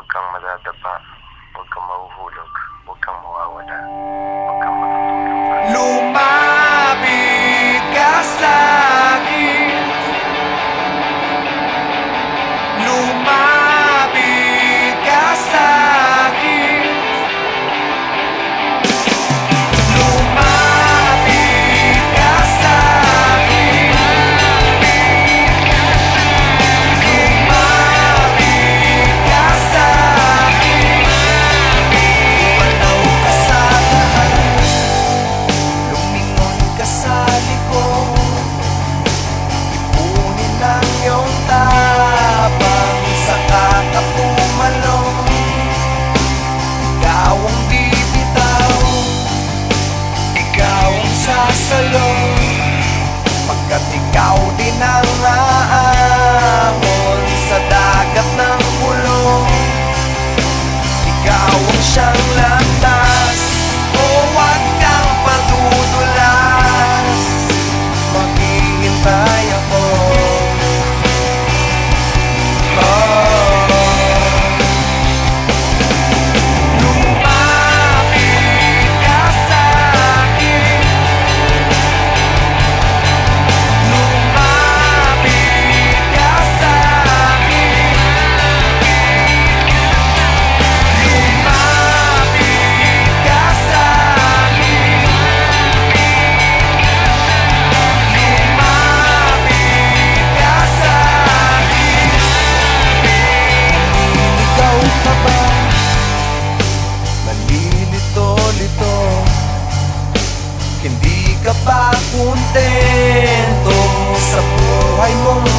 Huwag kang madadapa, huwag kang mahuhulog, huwag kang mawawala, huwag kang matutulog. Lumapit ka sa'kin, lumapit ka sa'kin, lumapit ka sa'kin, lumapit ka sa'kin. Pumanaw ka sa taas, lumingon ka sa likod, ipunin ang iyong tapang, saka ka tumalong. Ikaw ang bibitaw, ikaw ang sasalong, pagkat ikaw din ang aahon sa dagat ng bulong. Ikaw ang siyang landas, o huwag kang padudulas, maghihintay ako. Lumapit ka sa'kin, lumapit ka sa'kin, lumapit ka sa'kin, lumapit ka sa'kin. Ikaw ka ba? Nalilito-lito, hindi ka ba kontento sa buhay mong